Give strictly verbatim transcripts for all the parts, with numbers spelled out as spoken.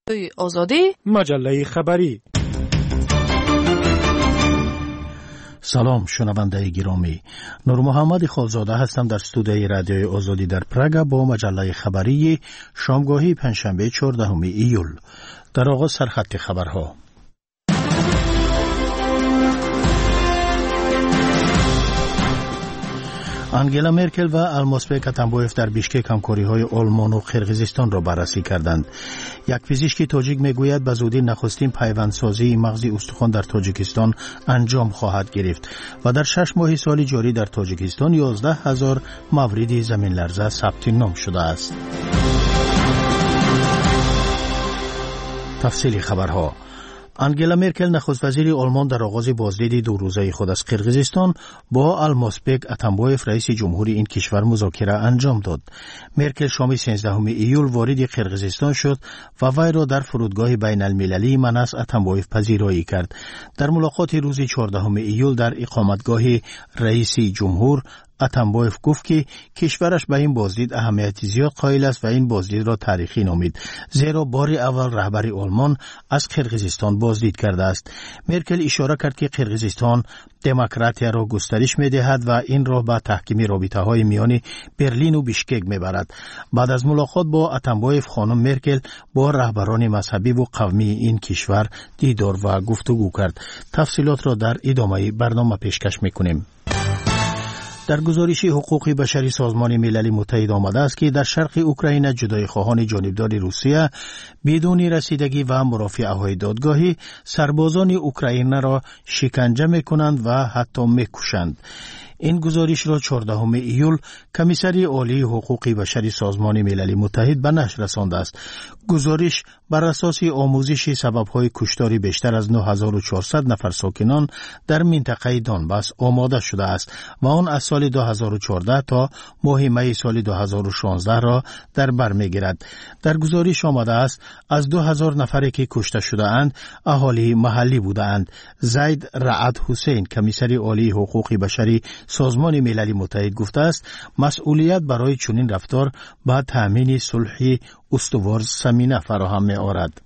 آزادی مجله خبری. سلام شنونده گرامی، نور محمد خالزاده هستم در استودیوی رادیوی آزادی در پراگ با مجله خبری شامگاهی پنجشنبه چهاردهم ایول. در آغاز سرخط خبرها. انگلا مرکل و الماسبک اتنبایف در بیشکک همکاری‌های آلمان و قرقیزستان را بررسی کردند. یک پزشک تاجیک میگوید به زودی نخستین پیوندسازی مغز استخوان در تاجیکستان انجام خواهد گرفت و در شش ماه سال جاری در تاجیکستان یازده هزار مورد زمین لرزه ثبت نام شده است. تفصیل خبرها. انگلا مرکل نخست وزیر آلمان در آغاز بازدید دو روزه خود از قرقیزستان با الماسبک اتنبایف رئیس جمهوری این کشور مذاکره انجام داد. مرکل شام سیزدهم ایول وارد قرقیزستان شد و وی را در فرودگاه بین المللی مناس اتنبایف پذیرایی کرد. در ملاقات روز چهاردهم ایول در اقامتگاه رئیس جمهور اتنبایف گفت که کشورش به این بازدید اهمیت زیاد قائل است و این بازدید را تاریخی نامید، زیرا بار اول رهبر آلمان از قرقیزستان بازدید کرده است. مرکل اشاره کرد که قرقیزستان دموکراتیا را گسترش می‌دهد و این را به تحکیم رابطه‌های میان برلین و بیشکک می‌برد. بعد از ملاقات با اتنبایف خانم مرکل با رهبران مذهبی و قومی این کشور دیدار و گفتگو کرد. تفصیلات را در ادامه برنامه پیشکش می‌کنیم. در گزارش حقوق بشری سازمان ملل متحد آمده است که در شرق اوکراین جدای خواهان جانبدار روسیه بدون رسیدگی و مرافعه‌های دادگاهی سربازان اوکراین را شکنجه می‌کنند و حتی می‌کشند. این گزارش را چهاردهم ایول کمیسری عالی حقوق بشری سازمان ملل متحد به نشر رسانده است. گزارش بر اساس آموزش سبب‌های کشتار بیشتر از نه هزار و چهارصد نفر ساکنان در منطقه دونباس آماده شده است و آن از سال دو هزار و چهارده تا ماه می سال دو هزار و شانزده را در بر می‌گیرد. در گزارش آمده است از دو هزار نفری که کشته شده اند اهالی محلی بودند. زید رعد حسین کمیسری عالی حقوق بشری سازمان ملل متحد گفته است مسئولیت برای چنین رفتار با تامین صلح استوار زمینه فراهم می آورد.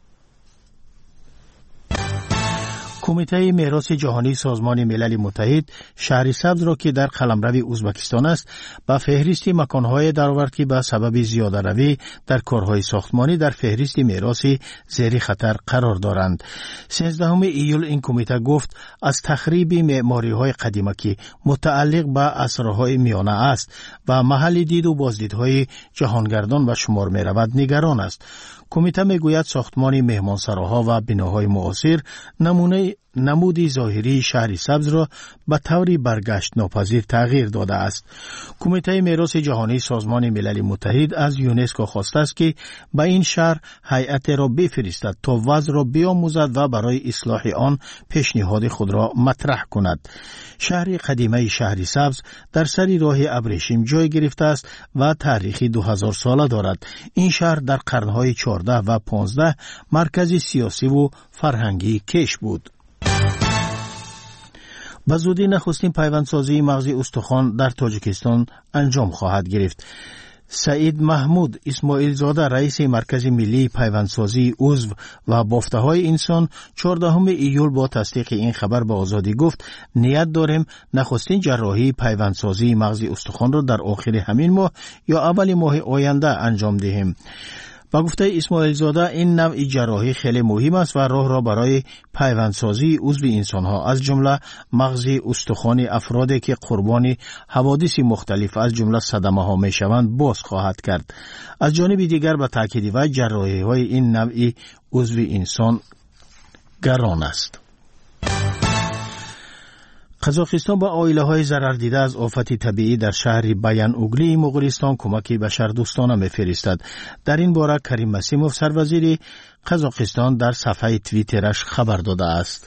کمیته میراث جهانی سازمان ملل متحد شهر سبز را که در قلمرو ازبکستان است به فهرست مکانهای درآورد که به سبب زیاده روی در کارهای ساختمانی در فهرست میراث زیر خطر قرار دارند. سیزدهم ایول این کمیته گفت از تخریب معماری‌های قدیمی که متعلق به عصرهای میانه است و محل دید و بازدیدهای جهانگردان و شمار می‌رود نگران است. کمیته میگوید ساختمان مهمانسراها و بناهای معاصر نمونه نمودی ظاهری شهر سبز را به طوری برگشت ناپذیر تغییر داده است. کمیته میراث جهانی سازمان ملل متحد از یونسکو خواسته است که به این شهر هیئت را بفرستد تا وضع را بیاموزد و برای اصلاح آن پیشنهاد خود را مطرح کند. شهر قدیمی شهر سبز در سر راه ابریشم جای گرفته است و تاریخی دو هزار ساله دارد. این شهر در قرنهای چهارده و پانزده مرکز سیاسی و فرهنگی کش بود. به زودی نخستین پیوندسازی مغز استخوان در تاجیکستان انجام خواهد گرفت. سعید محمود اسماعیل زاده رئیس مرکز ملی پیوندسازی عضو و بافته‌های انسان چهاردهم ایول با تصدیق این خبر به آزادی گفت نیت داریم نخستین جراحی پیوندسازی مغز استخوان را در آخر همین ماه یا اول ماه آینده انجام دهیم. با گفته اسماعیل زاده این نوع جراحی خیلی مهم است و راه را برای پیوندسازی عضو انسانها از جمله مغز استخوان افرادی که قربانی حوادث مختلف از جمله صدمه ها می شوند باز خواهد کرد. از جانب دیگر به تاکید و جراحی های این نوع عضو انسان گران است. قزاقستان با عائله‌های ضرر دیده از آفت طبیعی در شهر بیان اوگلی مغولستان کمک بشردوستانه می‌فرستد. در این باره کریم مسیموف سروزیر قزاقستان در صفحه توییترش خبر داده است.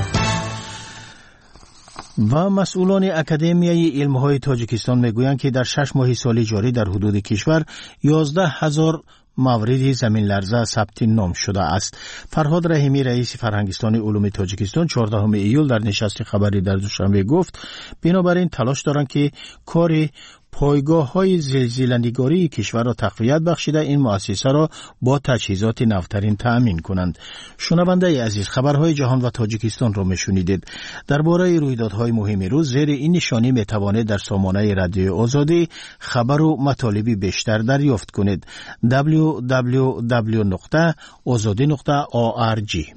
و مسئولان اکادمیای علم‌های تاجیکستان میگویند که در شش ماه سال جاری در حدود کشور یازده هزار مورد زمین لرزه ثبت نام شده است. فرهاد رحیمی رئیس فرهنگستان علوم تاجیکستان چهاردهم ایول در نشست خبری در دوشنبه گفت بنابراین تلاش دارند که کار پایگاه‌های زلزله‌نگاری کشور را تقویت بخشیده این مؤسسه را با تجهیزات نوترین تأمین کنند. شنونده عزیز، خبرهای جهان و تاجیکستان را میشنیدید. درباره رویدادهای مهم روز زیر این نشانی میتوانید در سامانه رادیوی آزادی خبر و مطالبی بیشتر دریافت کنید. دبلیو دبلیو دبلیو نقطه آزادی نقطه او آر جی.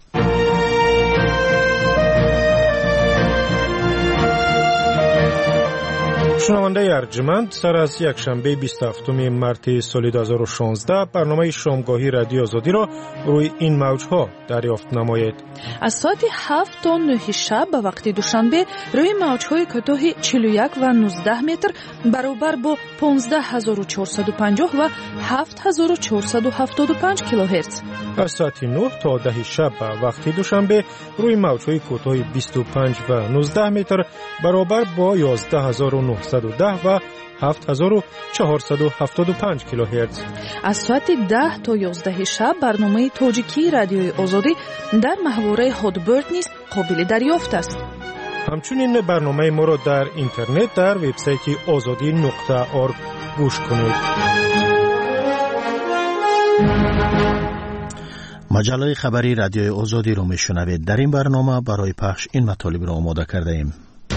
شنونده ارجمند، سر از یک شنبه بیست و هفتم مارس سال دو هزار و شانزده برنامه شامگاهی رادیو آزادی را روی این موجها دریافت نمایید. از ساعت هفت تا نه شب به وقت دوشنبه روی موجهای کوتاه چهل و یک و نوزده متر برابر با پانزده هزار و چهارصد و پنجاه و هفت هزار و چهارصد و هفتاد و پنج کیلوهرتز. از ساعت نه تا ده شب به وقت دوشنبه روی موجهای کوتاه بیست و پنج و نوزده متر برابر با یازده هزار و نهصد و ده و هفت هزار و چهارصد و هفتاد و پنج کیلوهرتز. از ساعت ده تا یازده شب برنامه تاجیکی رادیوی آزادی در محوره هادبرد نیز قابل دریافت است. همچنین برنامه ما را در اینترنت در وبسایت آزادی نقطه اورگ گوش کنید. مجله خبری رادیوی آزادی رو میشنوید. در این برنامه برای پخش این مطالب را آماده کرده ایم.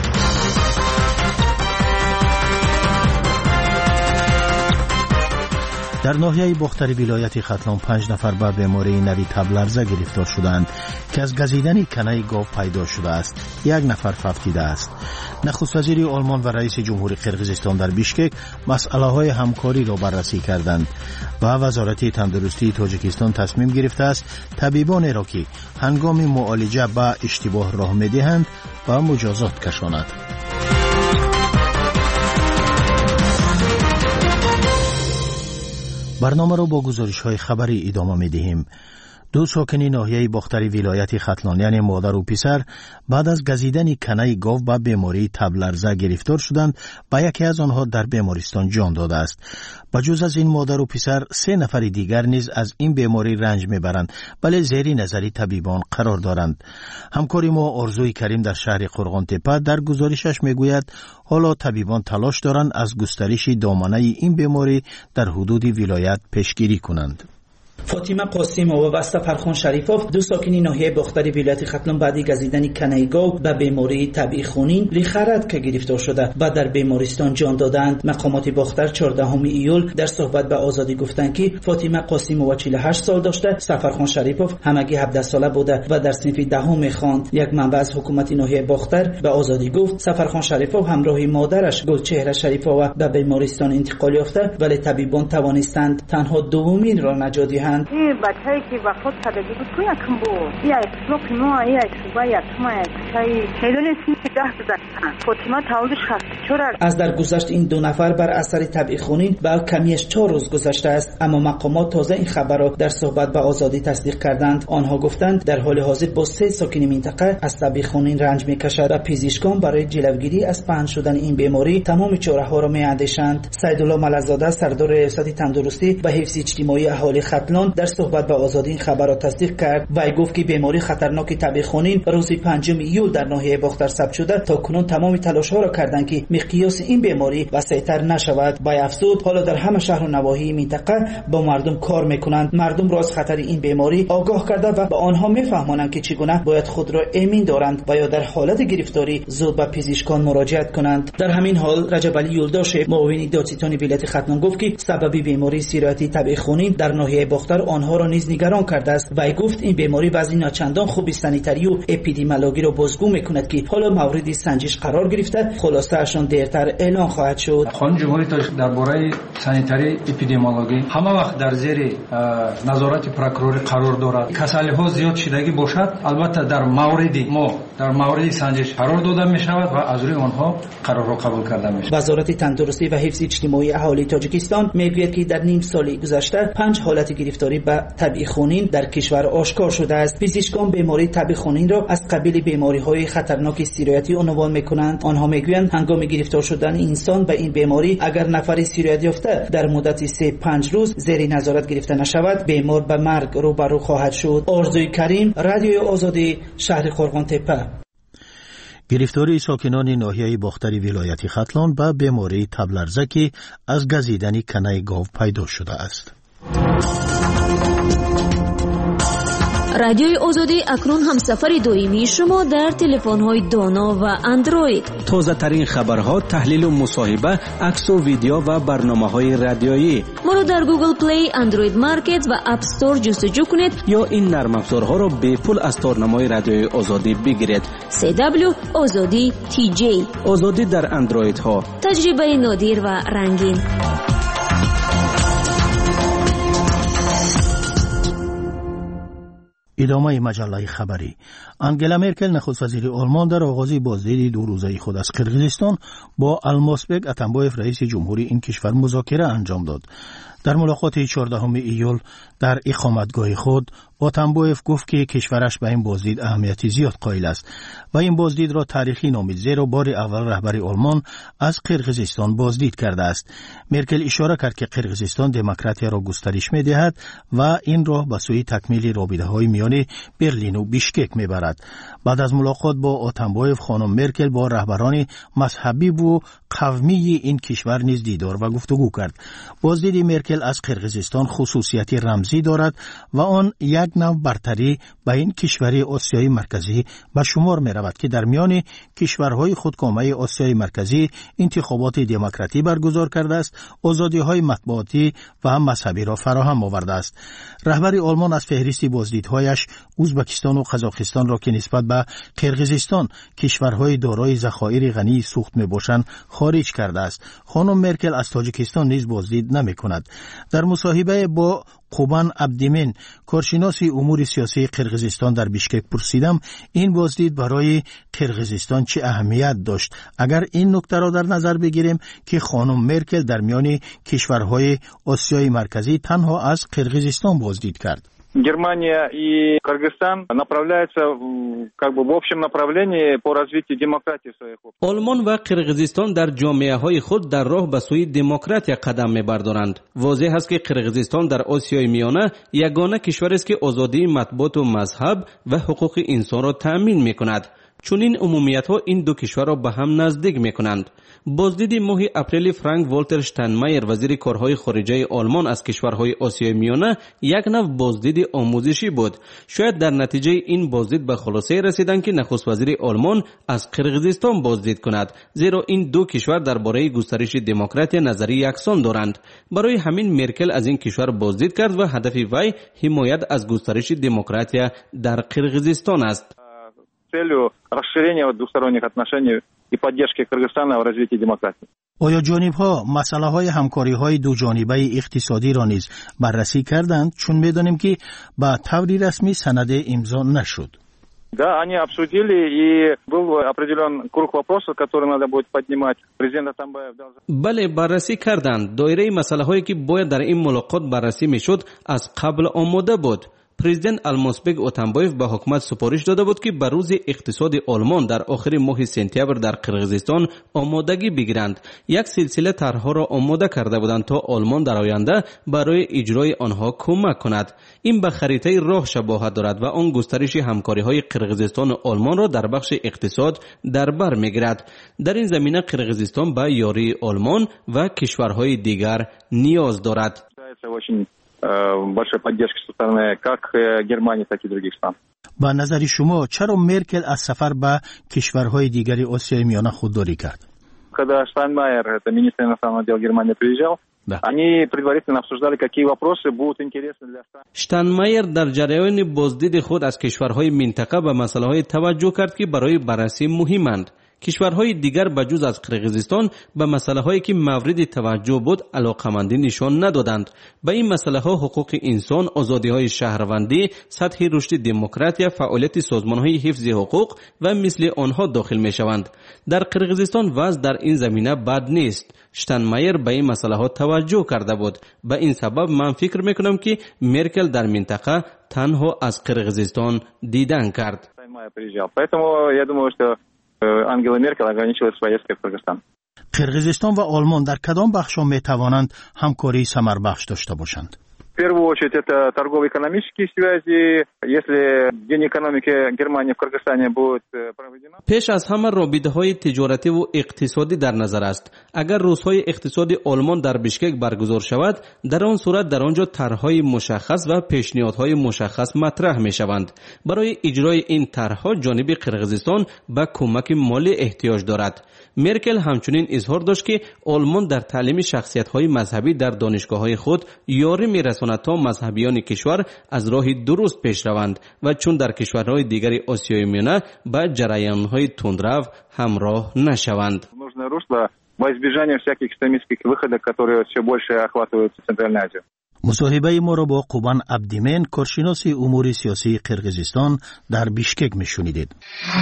در ناحیه باختری ولایت ختلان پنج نفر به بیماری نوی تب لرزه گرفتار شدند که از گزیدن کنه گاو پیدا شده است. یک نفر فوتیده است. نخست وزیر آلمان و رئیس جمهوری قرقیزستان در بیشکک مسئله های همکاری را بررسی کردند و وزارت تندرستی تاجیکستان تصمیم گرفته است طبیبان را که هنگام معالجه به اشتباه راه می‌دهند به مجازات کشاند. برنامه را با گزارش‌های خبری ادامه می‌دهیم. دو ساکن ناحیه باختری ولایت ختلان یعنی مادر و پسر بعد از گزیدن کنه گاو به بیماری تب لرزه گرفتار شدند و یکی از آنها در بیمارستان جان داده است. بجز از این مادر و پسر سه نفر دیگر نیز از این بیماری رنج میبرند ولی زیر نظر طبیبان قرار دارند. همکاری ما آرزوی کریم در شهر قرغان تپه در گزارشش میگوید حالا طبیبان تلاش دارند از گسترش دامنه این بیماری در حدود ولایت پیشگیری کنند. فاطمه قاسمова و سفرخان شریفوف دو ساکنی ناحیه باختری ولایت ختلان بعد گزیدن کنه گاو به بیماری طبیعی خونین لیخرد که گرفتار شده و در بیمارستان جان دادند. مقامات باختر چهاردهم ایول در صحبت به آزادی گفتند که فاطمه قاسمova چهل و هشت سال داشته، سفرخان شریفوف همگی هفده ساله بوده و در صنف دهم می‌خواند. یک منبع از حکومت ناحیه باختر به آزادی گفت سفرخان شریفوف همراه مادرش گلچهره شریفova به بیمارستان انتقال یافته ولی طبیبان توانستند تنها دومین را نجات دهند. این بچه‌ای که وفات کرده بود کدوم بود؟ یک اسلوب ما یک صبح یک ما چای هیدون اسمی ده گذشتن. فاطمه تولدش شصت و چهار. از درگذشت این دو نفر بر اثر طبیعی خونین با کمیش چهار روز گذشته است، اما مقامات تازه این خبر را در صحبت به آزادی تصدیق کردند. آنها گفتند در حال حاضر با سه ساکن منطقه از طبیعی خونین رنج می‌کشد و پزشکان برای جلوگیری از پنهان شدن این بیماری تمام چاره‌ها را می‌اندیشند. سیدالله ملک‌زاده سردار ریاست تندرستی و حفظ اجتماعی اهالی ختلان در صحبت با آزادی این خبر را تصدیق کرد و گفت که بیماری خطرناک طبیعی خونین روز پنجم ایول در ناحیه باختر ثبت شده. تا کنون تمام تلاش‌ها را کردند که مقیاس این بیماری وسیع‌تر نشود. با افزود حالا در همه شهر و نواحی منطقه با مردم کار می‌کنند، مردم را از خطر این بیماری آگاه کرده و به آنها می‌فهمانند که چگونه باید خود را امین دارند و یا در حالت گرفتاری زود به پزشکان مراجعت کنند. در همین حال رجب علی یولداش معاون دادستانی ولایت ختلان گفت که سبب بیماری سیرایتی طبیعی خونین در ناحیه باختر آنها را نیز نگران کرده است و گفت این بیماری وضع ناچندان خوب سانیتری و اپیدمیولوژی را بازگو میکند که حالا مورد سنجش قرار گرفته. خلاصه اشان دیرتر اعلان خواهد شد. خانم جمهوری درباره سانیتری اپیدمیولوژی همه وقت در زیر نظارت پروکوروری قرار دارد. کسالی ها زیاد شدگی باشد البته در موردی ما در مورد سنجش قرار داده می شود و از روی آنها قرار را قبول کرده می شود. وزارت تندرستی و حفظ اجتماعی اهالی تاجیکستان میگوید که در نیم سال گذشته پنج حالت گرفتاری به طبیعی خونین در کشور آشکار شده است. پزشکان بیماری طبیعی خونین را از قبیل بیماری‌های خطرناک سیرایتی عنوان می‌کنند. آنها می‌گویند هنگام گرفتار شدن انسان به این بیماری اگر نفر سیرایت یافته در مدت سه پنج روز زیر نظارت گرفته نشود بیمار به مرگ روبرو خواهد شد. آرزوی کریم، رادیوی آزادی، شهر قرغان تپه. گرفتاری ساکنان ناحیه باختر ولایت ختلان به بیماری تب لرزه که از گزیدن کنه گاو پیدا شده است. رادیوی آزادی اکنون همسفر دائمی شما در تلفن‌های دانا و اندروید. تازه ترین خبرها، تحلیل و مصاحبه، عکس و ویدیو و برنامه‌های رادیویی. ما رو در گوگل پلی، اندروید مارکت و اپ استور جستجو کنید یا این نرم افزارها را به پول از تارنمای رادیوی آزادی بگیرید. سی دبلیو آزادی تی جی. آزادی در اندروید ها. تجربه نادر و رنگین. ادامه مجله خبری. انگلا مرکل نخست وزیر آلمان در آغاز بازدید دو روزه خود از قرقیزستان با الماسبک اتنبایف رئیس جمهوری این کشور مذاکره انجام داد. در ملاقات چهاردهم ایول در اقامتگاه خود اتنبایف گفت که کشورش به این بازدید اهمیتی زیاد قائل است و این بازدید را تاریخی نامید، زیرا بار اول رهبر آلمان از قرقیزستان بازدید کرده است. مرکل اشاره کرد که قرقیزستان دموکراسی را گسترش می‌دهد و این راه به سوی تکمیل رابطه‌های میان برلین و بیشکک می‌برد. بعد از ملاقات با اتنبایف خانم مرکل با رهبران مذهبی و قومی این کشور نیز دیدار و گفتگو کرد. بازدید مرکل از قرقیزستان خصوصیت رمزی دارد و آن یک نوع برتری به این کشور آسیای مرکزی به شمار می رود که در میان کشورهای خودکامه آسیای مرکزی انتخابات دموکراتی برگزار کرده است، آزادی های مطبوعاتی و هم مذهبی را فراهم آورده است. رهبر آلمان از فهرست بازدیدهایش ازبکستان و قزاقستان را که نسبت به قرقیزستان کشورهای دارای ذخایر غنی سوخت می باشند خارج کرده است. خانم مرکل از تاجیکستان نیز بازدید نمی کند. در مصاحبه با قوبان عبدیمین کارشناس امور سیاسی قرقیزستان در بیشکک پرسیدم این بازدید برای قرقیزستان چه اهمیت داشت اگر این نکته را در نظر بگیریم که خانم مرکل در میان کشورهای آسیای مرکزی تنها از قرقیزستان بازدید کرد. Германия и Кыргызстан направляются как бы в общем направлении по развитию демократии своих обществ. آلمان و قرقیزستان در جامعه‌های خود در راه به سوی دموکراسی قدم می‌بردارند. واضح است که قرقیزستان در آسیای میانه یگانه کشور است که آزادی مطبوعات و مذهب و حقوق انسان را تأمین می‌کند. چون این عمومیت‌ها این دو کشور را به هم نزدیک می‌کنند. بازدید ماه اپریل فرانک والتر شتاینمایر وزیر کارهای خارجه آلمان از کشورهای آسیای میانه یک نوع بازدید آموزشی بود. شاید در نتیجه این بازدید به خلاصه رسیدند که نخست وزیر آلمان از قرقیزستان بازدید کند، زیرا این دو کشور درباره گسترش دموکراسی نظری یکسان دارند. برای همین مرکل از این کشور بازدید کرد و هدف وی حمایت از گسترش دموکراسی در قرقیزستان است. целью расширения двусторонних отношений и поддержки Кыргызстана в развитии демократии. آیا جانب‌ها مسائل همکاری‌های دو جانبه اقتصادی را نیز بررسی کردند؟ چون می‌دانیم که با طوری رسمی سند امضا نشد. Да, они обсудили, и был определен круг вопросов, которые надо будет поднимать. Президент Атамбаев дал... بله بررسی کردند. دایره مسائل‌هایی که باید در این ملاقات بررسی می‌شد از قبل آماده بود. پرزیدنت الماسبک اتنبایف به حکومت سپارش داده بود که به روز اقتصاد آلمان در آخر ماه سپتامبر در قرقیزستان آمادگی بگیرند. یک سلسله طرح‌ها را آماده کرده بودند تا آلمان در آینده برای اجرای آنها کمک کند. این به خریطه راه شباهت دارد و آن گسترش همکاری‌های قرقیزستان و آلمان را در بخش اقتصاد در بر می‌گیرد. در این زمینه قرقیزستان به یاری آلمان و کشورهای دیگر نیاز دارد. большой поддержки со стороны как Германии, так и других стран. با نظر شما چرا مرکل از سفر به кишварҳои دیگری آسیای میانه خودداری کرد؟ Когда Штайнмайер, это министр иностранных дел Германии, приезжал, да. Они предварительно обсуждали, какие вопросы будут интересны для стран. штайнмайер در جریان بازدید خود از کشورهای منطقه به مسائل‌های توجه کرد که برای بررسی مهمند. کشورهای دیگر بجز از قرقیزستان به مسئله هایی که مورد توجه بود علاقمندی نشان ندادند. به این مسئله ها حقوق انسان، آزادی های شهروندی، سطح رشد دموکراسی، فعالیت سازمان های حفظ حقوق و مثل آنها داخل می شوند. در قرقیزستان وضع در این زمینه بد نیست. شتاینمایر به این مسئله ها توجه کرده بود. به این سبب من فکر می کنم که مرکل در منطقه تنها از قرقیزستان دیدن کرد. Ангела Меркель ограничилась поездкой в Кыргызстан. قرقیزستان و آلمان در کدام بخش‌ها می‌توانند همکاری ثمربخش داشته باشند؟ В первую очередь это торгово-экономические связи. Если День экономики Германии в Кыргызстане будет проведена. پیش از همه رابطه‌های تجارتی و اقتصادی در نظر است. اگر روزهای اقتصادی آلمان در بیشکک برگزار شود، در آن صورت در آنجا طرح‌های مشخص و پیشنهادهای مشخص مطرح می‌شوند. برای اجرای این طرح‌ها جانب قرقیزستان به کمک مالی احتیاج دارد. مرکل همچنین اظهار داشت که آلمان در تعلیم شخصیت‌های مذهبی در دانشگاه‌های خود یاری می‌رساند تا مذهبیان کشور از راه درست پیش روند و چون در کشورهای دیگر آسیای میانه به جریان‌های تندرو همراه نشوند. во избежание всяких экстремистских выходок, которые все больше охватывают Центральную Азию. مصاحبه ما را با قوبان عبدیمن، کارشناس امور سیاسی قرقیزستان در بیشکک میشنیدید.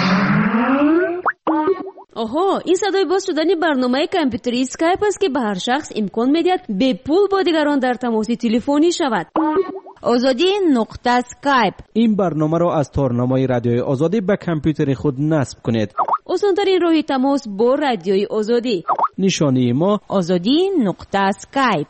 آها، این صدای باز شدنی برنامه کامپیوتری اسکایپ است که به هر شخص امکان میدهد به پول با دیگران در تماس تلفنی شود. آزادی نقطه اسکایپ. این برنامه را از تارنمای رادیوی آزادی به کامپیوتر خود نصب کنید. آسان‌ترین راه تماس با رادیوی آزادی. نشانی ما آزادی نقطه اسکایپ.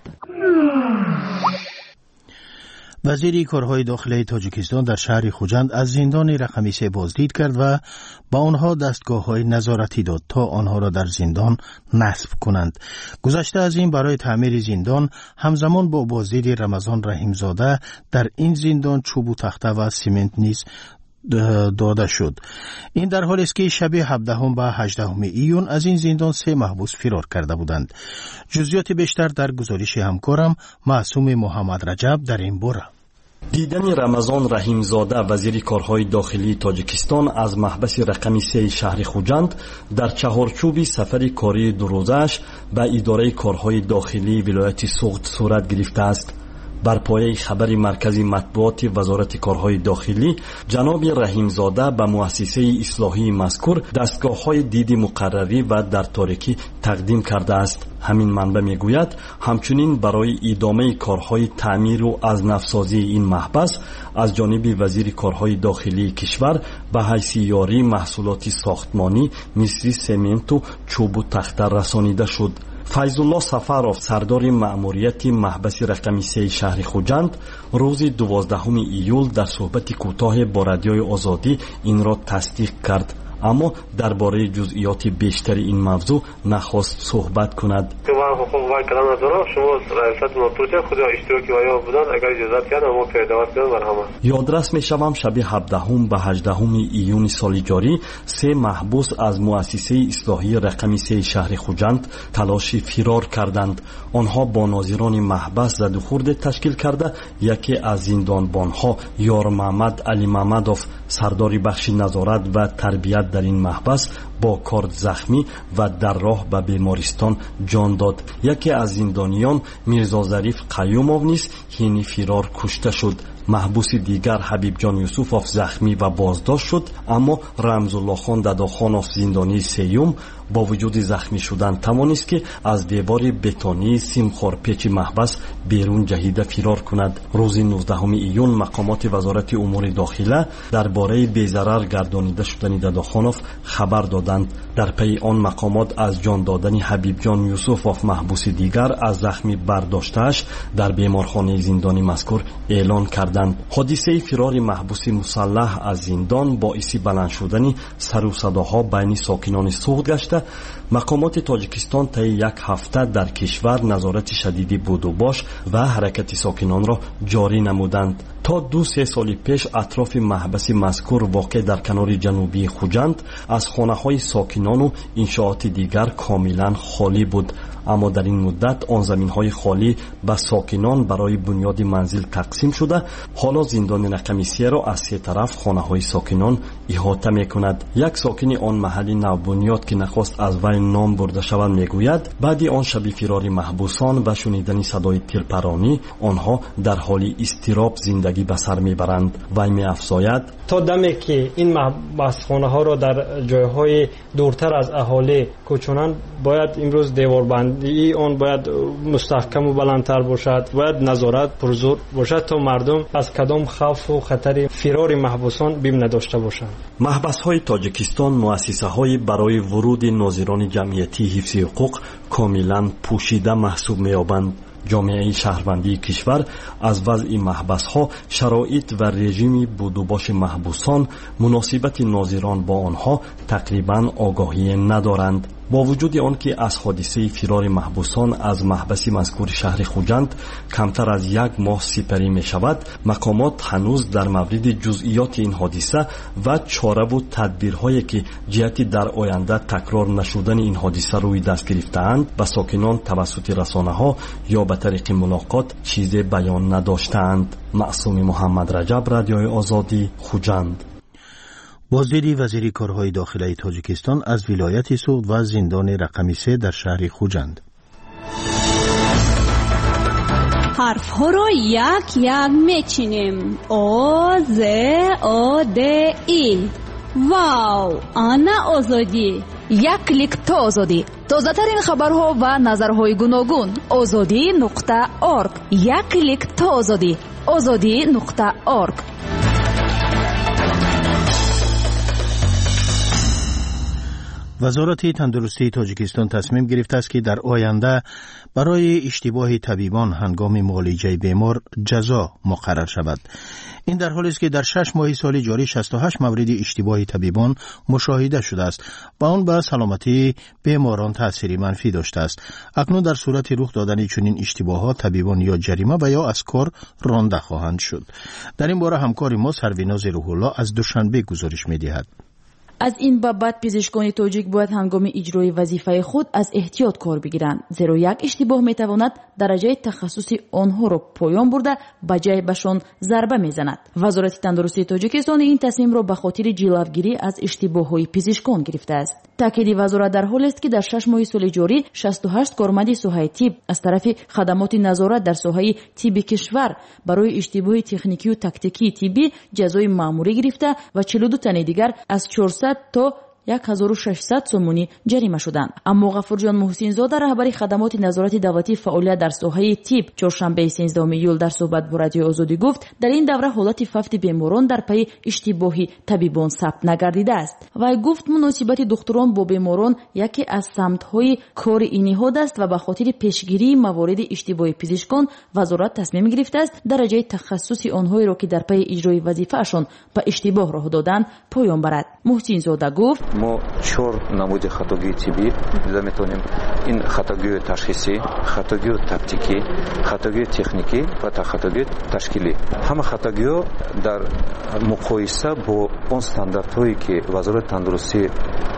وزیر کارهای داخلی تاجیکستان در شهر خوجند از زندان رقمی سه بازدید کرد و با آنها دستگاه‌های نظارتی داد تا آنها را در زندان نصب کنند. گذشته از این برای تعمیر زندان همزمان با بازدید رمضان رحیمزاده در این زندان چوب و تخته و سیمنت نیز داده شد. این در حالی است که شب هفدهم و هجدهم ایون از این زندان سه محبوس فرار کرده بودند. جزئیات بیشتر در گزارش همکارم معصوم محمد رجب در این باره. دیدن رمضان رحیمزاده وزیر کارهای داخلی تاجیکستان از محبس رقمی سه شهر خوجند در چهارچوب سفر کاری دو روزه‌اش به اداره کارهای داخلی ولایت سوغد صورت گرفته است. بر پایه خبر مرکزی مطبوعات وزارت کارهای داخلی، جناب رحیمزاده به مؤسسه اصلاحی مذکور دستگاه‌های دید مقرری و در تاریکی تقدیم کرده است. همین منبع میگوید همچنین برای ادامه کارهای تعمیر و از نفسازی این محبس از جانب وزیر کارهای داخلی کشور به حیث یاری محصولات ساختمانی مثل سمنت و چوب و تخته رسانیده شد. فیضالله سفروف سردار مأموریت محبس رقمی سه شهر خوجند روز دوازدهم ایول در صحبت کوتاه با رادیوی آزادی این را تصدیق کرد، اما درباره جزئیات بیشتری این موضوع نخواست صحبت کند. یادرس می شوم شب هفدهم به هجدهم ایون سال جاری سه محبوس از مؤسسه اصلاحی رقمی سه شهر خوجند تلاش فرار کردند. آنها با ناظران محبس زد و خورد تشکیل کرده یکی از زندانبانها یار محمد علی محمدوف سرداری بخش نظارت و تربیت در این محبس با کارد زخمی و در راه به بیمارستان جان داد. یکی از زندانیان میرزا ظریف قیوموف نیز حین فرار کشته شد. محبوس دیگر حبیب جان یوسفوف زخمی و بازداشت شد، اما رمزالله خان دداخانوف زندانی سیوم با وجود زخمی شدن توانست که از دیوار بتونی سیمخوار پیچ محبس بیرون جهیده فرار کند. روز نوزدهم ایون مقامات وزارت امور داخله درباره بی‌ضرر گردانیده شدن دداخانوف خبر دادند. در پی آن مقامات از جان دادن حبیب جان یوسفوف محبوس دیگر از زخمی برداشته‌اش در بیمارخانه زندانی مذکور اعلان کردند. حادثه فرار محبوس مسلح از زندان باعث بلند شدن سر و صداها بین ساکنان سوغد گشته. مقامات تاجیکستان طی یک هفته در کشور نظارت شدیدی بود و باش و حرکت ساکنان را جاری نمودند. تا دو سه سال پیش اطراف محبس مذکور واقع در کنار جنوبی خوجند از خانه‌های ساکنان و انشاءات دیگر کاملا خالی بود، اما در این مدت آن زمین‌های خالی به ساکنان برای بنیاد منزل تقسیم شده. حالا زندان رقمی سه را از سه طرف خانه‌های ساکنان احاطه می‌کند. یک ساکن آن محل نوبنیاد که نخواست از وی نام برده شود میگوید بعد آن شب فرار محبوسان و شنیدن صدای تیرپرانی آنها در حال اضطراب زندگی به سر میبرند. وی می‌افزاید تا دمی که این محبسخانه‌ها را در جایهای دورتر از اهالی کوچونند باید امروز دیواربندی آن باید مستحکم و بلندتر باشد، باید نظارت پرزور باشد تا مردم از کدام خوف و خطر فرار محبوسان بیم نداشته باشند. محبس‌های تاجیکستان مؤسسه‌های برای ورود ناظران جمعیتی حفظ حقوق کاملا پوشیده محسوب می‌یابند. جامعه شهروندی کشور از وضع محبس‌ها، شرایط و رژیم بود و باش محبوسان، مناسبت ناظران با آنها تقریباً آگاهی ندارند. با وجود آنکه از حادثه فرار محبوسان از محبس مذکور شهر خوجند کمتر از یک ماه سپری می شود، مقامات هنوز در مورد جزئیات این حادثه و چاره و تدبیرهایی که جهت در آینده تکرار نشدن این حادثه روی دست گرفته‌اند به ساکنان توسط رسانه‌ها یا به طریق ملاقات چیزی بیان نداشتند. معصوم محمد رجب، رادیوی آزادی، خوجند. بازدید وزیر کارهای داخلی تاجیکستان از ولایت سوخت و زندان رقم سه در شهر خوجند. حرف ها را یک یک میچینیم. آ ز آ د ای. واو، آنا آزادی. یک کلیک تا آزادی. تازه ترین خبرها و نظرهای گوناگون. آزادی نقطه ارگ. یک کلیک تا آزادی. آزادی نقطه ارگ. وزارت تندرستی تاجیکستان تصمیم گرفته است که در آینده برای اشتباه طبیبان هنگام معالجه بیمار جزا مقرر شود. این در حالی است که در شش ماه سال جاری شصت و هشت مورد اشتباه طبیبان مشاهده شده است و آن به سلامتی بیماران تأثیری منفی داشته است. اکنون در صورت رخ دادن چنین اشتباهات طبیبان یا جریمه و یا از کار رانده خواهند شد. در این باره همکار ما سرویناز روح الله از دوشنبه گزارش می‌دهد. از این بابت پزشکان تاجیک باید هنگام اجرای وظیفه خود از احتیاط کار بگیرند، زیرا یک اشتباه میتواند درجه تخصصی آنها را پایان برده به جای بهشان ضربه میزند. وزارت تندرستی تاجیکستان این تصمیم را به خاطر جلوگیری از اشتباه‌های پزشکان گرفته است. تاکید وزارت در حالی است که در شش ماه سال جاری شصت و هشت کارمند ساحه طب از طرف خدمات نظارت در ساحه طب کشور برای اشتباه تکنیکی و تاکتیکی طبی جزای مأموری گرفته و چهل و دو تن دیگر از چهارصد تا هزار و ششصد سومونی جریمه شدند. اما غفورجان محسن زاده رهبر خدمات نظارت دولتی فعالیت در ساحه طب چهارشنبه سیزدهم ایول در صحبت با رادیو آزادی گفت در این دوره حالت فوت بیماران در پی اشتباهی طبیبان ثبت نگردیده است. و گفت مناسبت دکتران با بیماران یکی از سمت‌های کار این نهاد است و به خاطر پیشگیری موارد اشتباه پزشکان وزارت تصمیم گرفته است درجه تخصصی آنهایی را که در پی اجرای وظیفه‌شان به اشتباه راه دادند پایان برد. محسن زاده گفت ما چهار نمود خطاگی طبی میتونیم این خطاگی تشخیصی، خطاگی تاکتیکی، خطاگی تکنیکی و خطاگی تشکیلی. همه خطاگی در مقایسه با اون استانداردهایی که وزارت تندرستی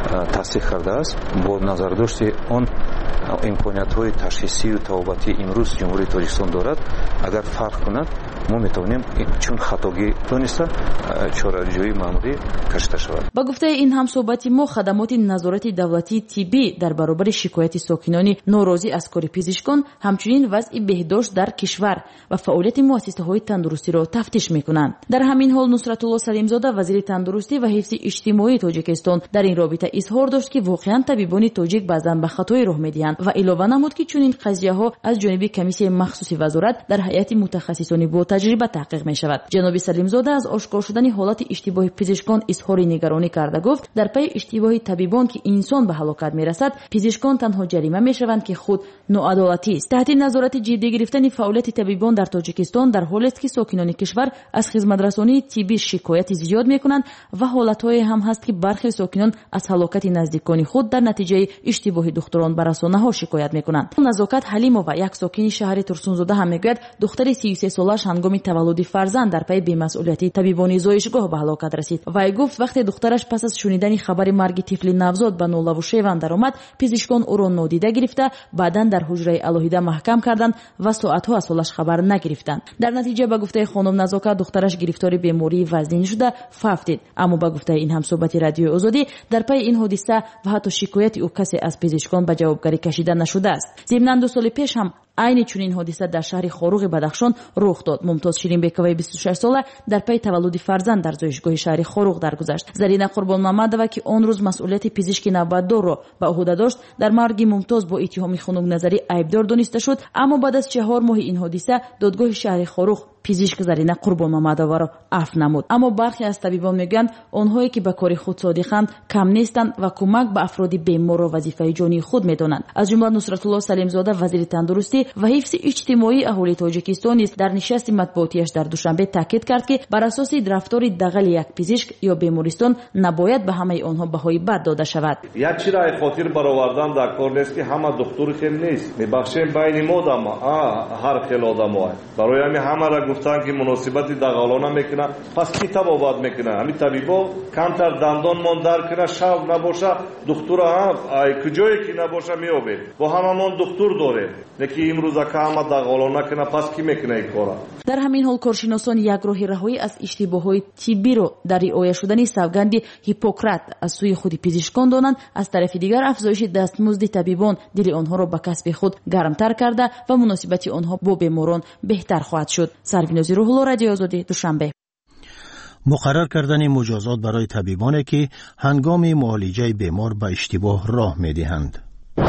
تصدیق کرده است با نظر داشت اون امکانیت‌های تشخیصی و توابتی امروز جمهوری تاجیکستان دارد اگر فرق کند ما میتونیم چون خطاگی دونسته چاره‌جویی مأموری کشته شود. با گفته این هم صحبت ما خدمات نظارت دولتی طبی در برابر شکایت ساکنان ناراضی از کار پزشکان همچنین وضع بهداشت در کشور و فعالیت مؤسسه‌های تندرستی را تفتیش میکنند. در همین حال نصرت الله سلیمزاده وزیر تندرستی و حفظ اجتماعی تاجیکستان در این رابطه اظهار داشت که واقعا طبیبان تاجیک بعضا به خطای راه میدهند و علاوه نمود که چنین قضیه‌ها از جانب کمیسیون مخصوص وزارت در هیئت متخصصان با تجربه تحقیق می‌شود. جناب سلیمزاده از آشکار شدن حالت اشتباه پزشکان اظهار نگرانی کرده گفت در پی اشتباه طبیبان که انسان به هلاکت می‌رسد پزشکان تنها جریمه می‌شوند که خود ناعدالتی است. تحت نظارت جدی گرفتن فعالیت طبیبان در تاجیکستان در حالی است که ساکنان کشور از خدمترسانی طبی شکایت زیاد می‌کنند و حالت‌های هم هست که برخی ساکنان از هلاکت نزدیکان خود در نتیجه اشتباه دکتران بر رسانه‌ها شکایت می‌کنند. نزاکت حلیمова یک ساکن شهر ترسونزاده هم میگوید دختر سی و سه سالش هنگام تولد فرزند در پی بی‌مسئولیتی طبیبان زایشگاه به هلاکت رسید. وی گفت وقتی دخترش پس از شنیدن خبر مرگ طفل نوزاد به نوله و شیون درآمد پزشکان او را نادیده گرفته بعداً در حجره الهیده محکم کردند و ساعت‌ها از حالش خبر نگرفتند. در نتیجه به گفته خانم نزاکت دخترش گرفتار بیماری وزنی شده فوت دید. اما به گفته این همصحبت رادیو آزادی در پی این حادثه و حتی شکایت او کسی از پزشکان به جوابگری کشیده نشده است. ضمن دو سال پیش هم عین چنین حادثه در شهر خاروق بدخشان رخ داد. ممتاز شیرینبکوی بیست و شش ساله در پی تولد فرزند در زایشگاه شهر خاروق درگذشت. زرینه قربان محمدова که آن روز مسئولیت پزشکی نوبتدار را به عهده داشت در مرگ ممتاز با اتهام خنک نظری عیبدار دانسته شد، اما بعد از چهار ماه این حادثه دادگاه شهر خاروق پزشک زرینه قربان مامدووا را عفو نمود. اما برخی از طبیبان میگویند آنهایی که به کار خود صادقند کم نیستند و کمک به افراد بیمار را وظیفه جانی خود میدانند. از جمله نصرت الله سلیمزاده وزیر تندرستی و حفظ اجتماعی اهالی تاجیکستان نیز در نشست مطبوعاتیش در دوشنبه تاکید کرد که بر اساس رفتار دغل یک پزشک یا بیمارستان نباید به همه آنها بهای بد داده شود. یک چیز را خاطر برآوردن در کار نیست که همه دکتر خیل نیست. میبخشیم بین ما دم هر خیل آدم های برای همین همه را گفتن که مناسبت دغلانه میکنه، پس کی تبابت میکنه؟ همین طبیبا کمتر دندان مان در کنه شب نباشه دکتر هم کجایی که نباشه میابه با هممون دکتر داره نکی امروز که همه دغلانه کنه پس کی میکنه این کارا؟ در همین حال کارشناسان یک راه رهایی از اشتباهات طبی رو در رعایت شدن سوگند هیپوکرات از سوی خود پزشکان دانند. از طرف دیگر افزایش دستمزد طبیبان دل آنها را به کسب خود گرمتر کرده و مناسبت آنها با بیماران بهتر خواهد شد. سروینازی روح الله، رادیو آزادی، دوشنبه. مقرر کردن مجازات برای طبیبانی که هنگام معالجه بیمار به اشتباه راه می‌دهند.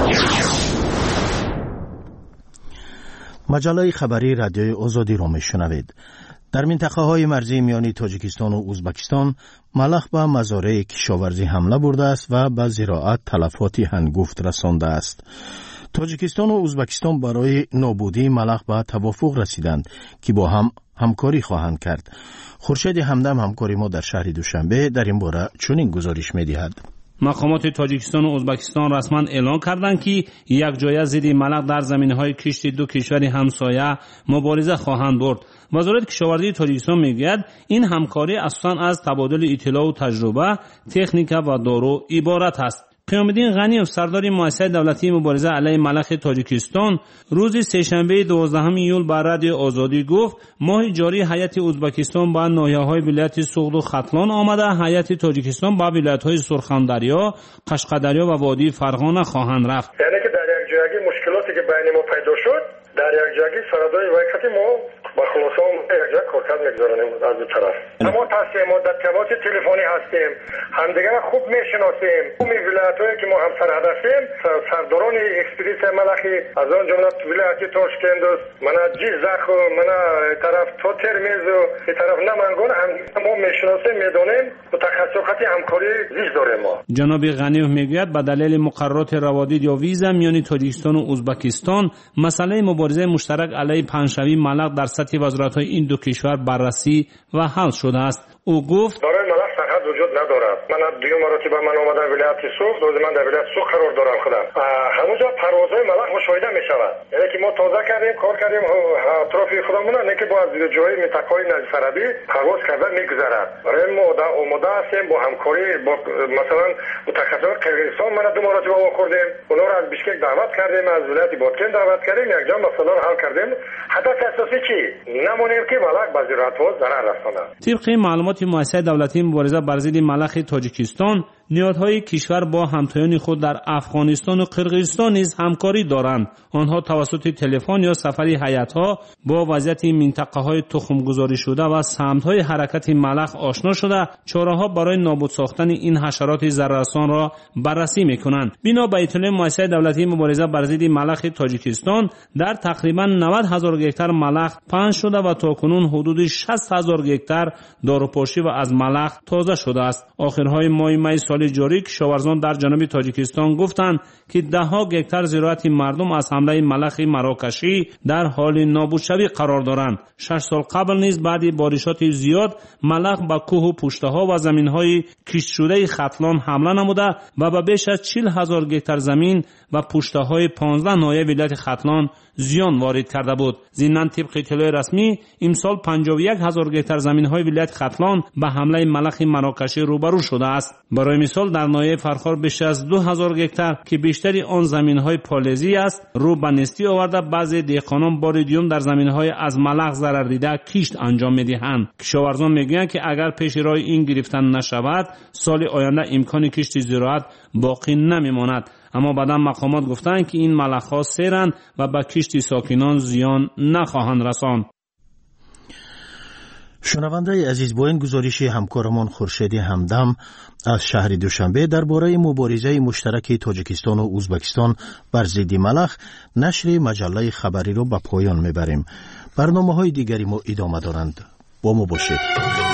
مجله خبری رادیوی آزادی را میشنوید. در منطقه های مرزی میان تاجیکستان و ازبکستان ملخ به مزارع کشاورزی حمله برده است و به زراعت تلفاتی هنگفت رسانده است. تاجیکستان و ازبکستان برای نابودی ملخ به توافق رسیدند که با هم همکاری خواهند کرد. خورشید همدم همکاری ما در شهر دوشنبه در این باره چنین گزارش می‌دهد. مقامات تاجیکستان و ازبکستان رسما اعلان کردند که یک جایه ضد ملخ در زمینهای کشت دو کشور همسایه مبارزه خواهند برد. وزارت کشاورزی تاجیکستان میگوید این همکاری اساساً از تبادل اطلاع و تجربه، تکنیک و دارو عبارت است. قیامالدین غنیوف سردار مؤسسه دولتی مبارزه علیه ملخ تاجیکستان روز سه‌شنبه دوازدهم ایول بر رادیو آزادی گفت ماه جاری هیئت ازبکستان به ناحیه‌های ولایت سوغد و ختلان آمده، هیئت تاجیکستان به ولایت‌های سرخندریا، قشقدریا و وادی فرغانه خواهند رفت. یعنی که در یک جایی مشکلاتی که بین ما پیدا شد در یک جایی سردار وقتی ما با خلاصه یک جا کارکرد میگذاریم از دو طرف. اما هستیم ما در تماس تلفنی هستیم، همدیگر خوب میشناسیم. اون ولایت‌هایی که ما هم سرحد هستیم سرداران اکسپریس ملخی از آن جمله ولایت تاشکند، من جیزخ و من طرف تاترمیز و این طرف نمنگان هم ما میشناسیم میدونیم متخصصاتی همکاری زیست داریم. ما جناب غنیوف میگوید به دلیل مقررات روادید یا ویزا میان تاجیکستان و ازبکستان مسئله مبارزه مشترک علیه پنجشوی ملخ در سطح وزارت‌های این دو کشور بررسی و حل شده است. او گفت برای ملخ سرحد وجود ندارد. من دیو مراتب من اومدم ولایت سوخت، روز من در ولایت سوخت قرار دارم خودم. همونجا پروازهای ملخ مشاهده میشود. یعنی که ما تازه کردیم کار کردیم اطراف خودمون نه که با از جای منطقه‌های نزدیک پرواز کرده میگذرد. برای ما آماده هستیم با همکاری با مثلا متخصصان قرقیزستان من دو مراتب آوردیم. اونا رو از بیشکک دعوت کردیم، از ولایت بادکن دعوت کردیم، یک جا مسئله رو حل کردیم. هدف اساسی چی؟ نمونیم که ملخ به زراعت ضرر رساند. طبق معلومات مؤسسه دولتی مبارزه بر ضد ملخ تاجیکستان نهادهای کشور با همتایان خود در افغانستان و قرقیزستان نیز همکاری دارند. آنها توسط تلفن یا سفری هیئت‌ها با وضعیت منطقه‌های تخم‌گذاری شده و سمت‌های حرکت ملخ آشنا شده چاره‌ها برای نابود ساختن این حشرات ضرررسان را بررسی می‌کنند. بنا به اطلاع مؤسسه دولتی مبارزه بر ضد ملخ تاجیکستان در تقریباً نود هزار گکتار ملخ پنج شده و تاکنون حدود شصت هزار گکتار داروپاشی و از ملخ تازه شده است. آخرهای ماه می سال جاری کشاورزان در جنوب تاجیکستان گفتند که ده ها گکتار زراعت مردم از حمله ملخ مراکشی در حال نابودشوی قرار دارند. شش سال قبل نیز بعد بارشات زیاد ملخ به کوه و پشته ها و زمین های کشت شده ختلان حمله نموده و به بیش از چهل هزار گکتار زمین و پشته های پانزده ناحیه ولایت ختلان زیان وارد کرده بود. ضمن طبق اطلاع رسمی امسال پنجاه و یک هزار گکتار زمین های ولایت ختلان به حمله ملخ مراکشی روبرو شده است. برای مثال در ناحیه فرخار بیش از دو هزار گکتار که بیشتری آن زمین های پالزی است رو به نستی آورده. بعضی دهقانان بار دیوم در زمین های از ملخ ضرر دیده کشت انجام میدهند. کشاورزان میگویند که اگر پیش راه این گرفتن نشود سال آینده امکان کشت زراعت باقی نمیماند. اما بعدا مقامات گفتند که این ملخ‌ها سیرند و به کشت ساکنان زیان نخواهند رساند. شنونده عزیز، با این گزارش همکارمان خورشید همدم از شهر دوشنبه درباره مبارزه مشترک تاجیکستان و ازبکستان بر ضد ملخ نشر مجله خبری را به پایان میبریم. برنامه‌های دیگری ما ادامه دارند. با ما باشید.